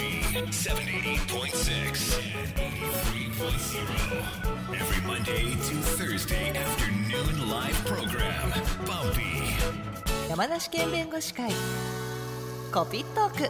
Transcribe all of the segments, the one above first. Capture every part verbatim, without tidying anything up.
seven eighty point six and eighty-three point zero. Every Monday to Thursday afternoon live program. Bumpy. 山梨県弁護士会コピットーク。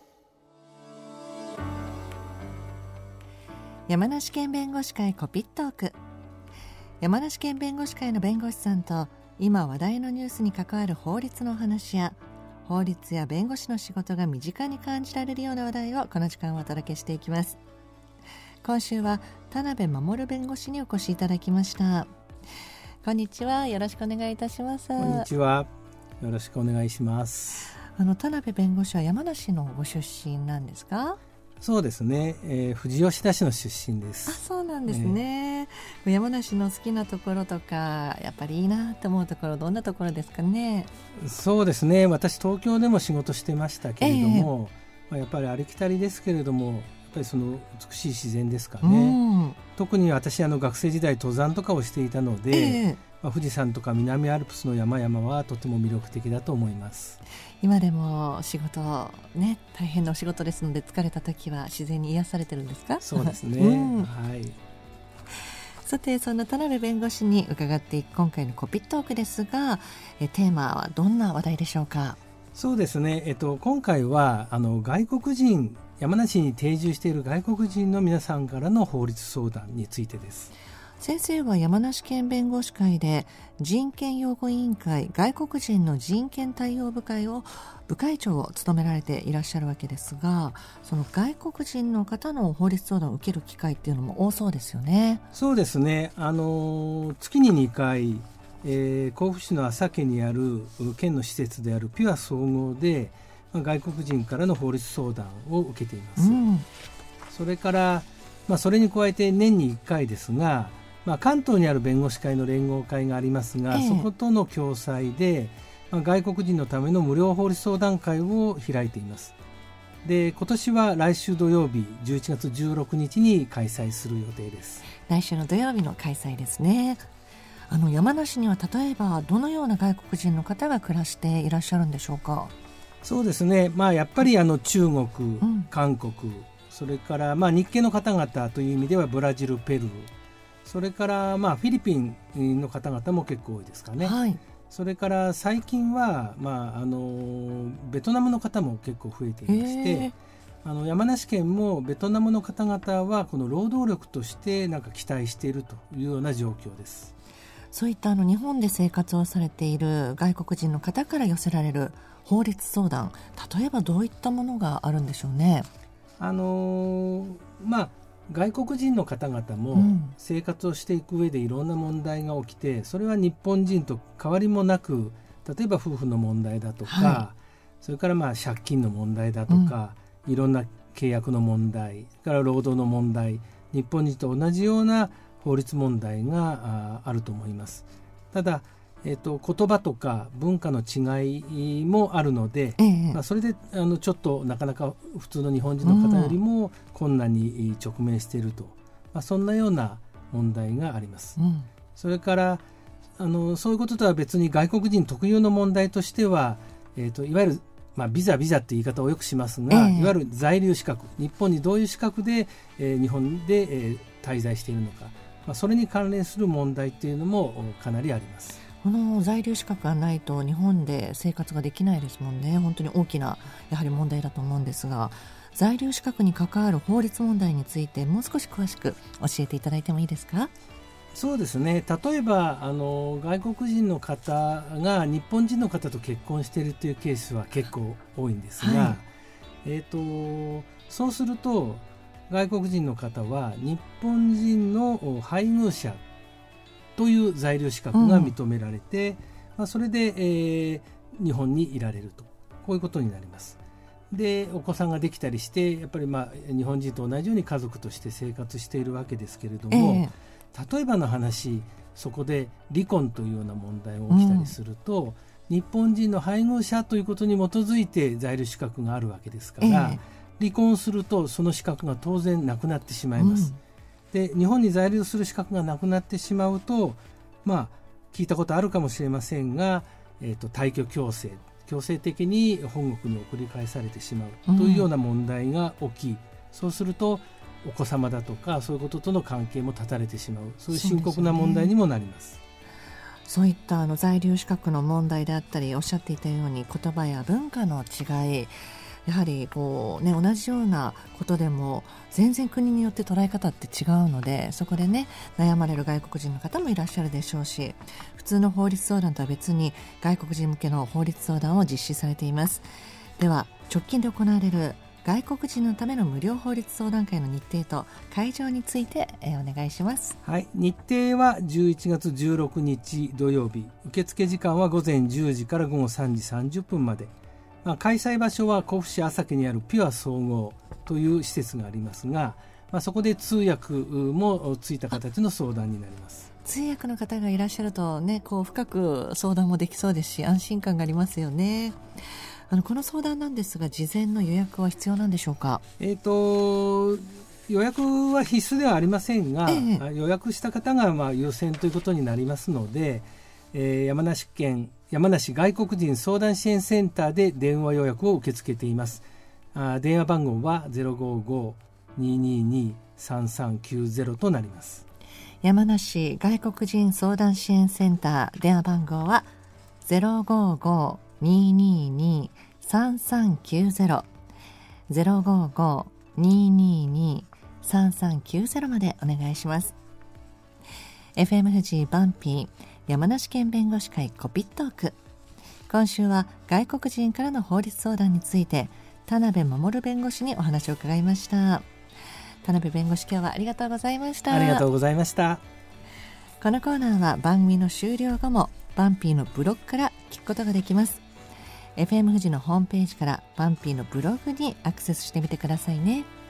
山梨県弁護士会コピットーク。山梨県弁護士会の弁護士さんと今話題のニュースに関わる法律の話や法律や弁護士の仕事が身近に感じられるような話題をこの時間はお届けしていきます。今週は田辺守弁護士にお越しいただきました。こんにちは、よろしくお願いいたします。 こんにちは、よろしくお願いします。 あの田辺弁護士は山梨のご出身なんですか？ そうですね、えー、富士吉田市の出身です。 あ、そうなんですね、えー、山梨の好きなところとかやっぱりいいなと思うところ、どんなところですかね？ そうですね、私東京でも仕事してましたけれども、えーまあ、やっぱりありきたりですけれども、やっぱりその美しい自然ですかね、うん、特に私あの学生時代登山とかをしていたので、えーまあ、富士山とか南アルプスの山々はとても魅力的だと思います。 今でも仕事ね、大変なお仕事ですので疲れた時は自然に癒されてるんですか？ そうですね、うんはい、 さてそんな田辺弁護士に伺っていく今回のコピットークですが、えテーマはどんな話題でしょうか？ そうですね、えっと、今回はあの外国人、山梨に定住している外国人の皆さんからの法律相談についてです。 先生は山梨県弁護士会で人権擁護委員会外国人の人権対応部会を部会長を務められていらっしゃるわけですが、その外国人の方の法律相談を受ける機会っていうのも多そうですよね。 そうですね、あの月ににかい、えー、甲府市の朝家にある県の施設であるピュア総合で外国人からの法律相談を受けています、うん、それから、まあ、それに加えて年にいっかいですが、まあ、関東にある弁護士会の連合会がありますが、ええ、そことの共催で、まあ、外国人のための無料法律相談会を開いています。で、今年は来週土曜日じゅういちがつじゅうろくにちに開催する予定です。 来週の土曜日の開催ですね。あの山梨には例えばどのような外国人の方が暮らしていらっしゃるんでしょうか？ そうですね、まあ、やっぱりあの中国、うん、韓国、それからまあ日系の方々という意味ではブラジル、ペルー、それからまあフィリピンの方々も結構多いですかね、はい、それから最近はまああのベトナムの方も結構増えていまして、あの山梨県もベトナムの方々はこの労働力としてなんか期待しているというような状況です。 そういったあの日本で生活をされている外国人の方から寄せられる法律相談、例えばどういったものがあるんでしょうね？ あのー、まあ外国人の方々も生活をしていく上でいろんな問題が起きて、それは日本人と変わりもなく、例えば夫婦の問題だとか、はい、それからまあ借金の問題だとか、うん、いろんな契約の問題から労働の問題、日本人と同じような法律問題が あ, あると思います。ただ、えーと、言葉とか文化の違いもあるので、ええまあ、それであのちょっとなかなか普通の日本人の方よりも困難に直面していると、うんまあ、そんなような問題があります、うん、それからあのそういうこととは別に外国人特有の問題としては、えーと、いわゆる、まあ、ビザビザって言い方をよくしますが、ええ、いわゆる在留資格、日本にどういう資格で、えー、日本で、えー、滞在しているのか、まあ、それに関連する問題っていうのもかなりあります。 この在留資格がないと日本で生活ができないですもんね。本当に大きなやはり問題だと思うんですが、在留資格に関わる法律問題についてもう少し詳しく教えていただいてもいいですか？ そうですね、例えばあの外国人の方が日本人の方と結婚しているというケースは結構多いんですが、はい、えーと、そうすると外国人の方は日本人の配偶者という在留資格が認められて、うんまあ、それで、えー、日本にいられると、こういうことになります。で、お子さんができたりしてやっぱり、まあ、日本人と同じように家族として生活しているわけですけれども、えー、例えばの話、そこで離婚というような問題が起きたりすると、うん、日本人の配偶者ということに基づいて在留資格があるわけですから、えー、離婚するとその資格が当然なくなってしまいます、うんで日本に在留する資格がなくなってしまうと、まあ、聞いたことあるかもしれませんが、えーと、退去強制、 強制的に本国に送り返されてしまうというような問題が起き、うん、そうするとお子様だとかそういうこととの関係も断たれてしまう、そういう深刻な問題にもなります。 そういったあの在留資格の問題であったり、おっしゃっていたように言葉や文化の違い、やはりこう、ね、同じようなことでも全然国によって捉え方って違うので、そこで、ね、悩まれる外国人の方もいらっしゃるでしょうし、普通の法律相談とは別に外国人向けの法律相談を実施されています。では直近で行われる外国人のための無料法律相談会の日程と会場について、えー、お願いします。 はい、日程はじゅういちがつじゅうろくにち土曜日、受付時間はごぜんじゅうじからごごさんじさんじゅっぷんまで、まあ、開催場所は甲府市朝木にあるピュア総合という施設がありますが、まあ、そこで通訳もついた形の相談になります。 通訳の方がいらっしゃると、ね、こう深く相談もできそうですし、安心感がありますよね。あのこの相談なんですが、事前の予約は必要なんでしょうか？ えーと予約は必須ではありませんが、ええ、予約した方がまあ優先ということになりますので、えー、山梨県山梨外国人相談支援センターで電話予約を受け付けています。あ電話番号は ゼロごご にーにーにー さんさんきゅうゼロ となります。 山梨外国人相談支援センター電話番号は ゼロごご にーにーにー さんさんきゅうゼロ ゼロごご にーにーにー さんさんきゅうゼロ までお願いします。 エフエム 富士バンピー山梨県弁護士会コピットーク、今週は外国人からの法律相談について田辺守弁護士にお話を伺いました。田辺弁護士、今日はありがとうございました。 ありがとうございました。 このコーナーは番組の終了後もバンピーのブログから聞くことができます。 エフエム 富士のホームページからバンピーのブログにアクセスしてみてくださいね。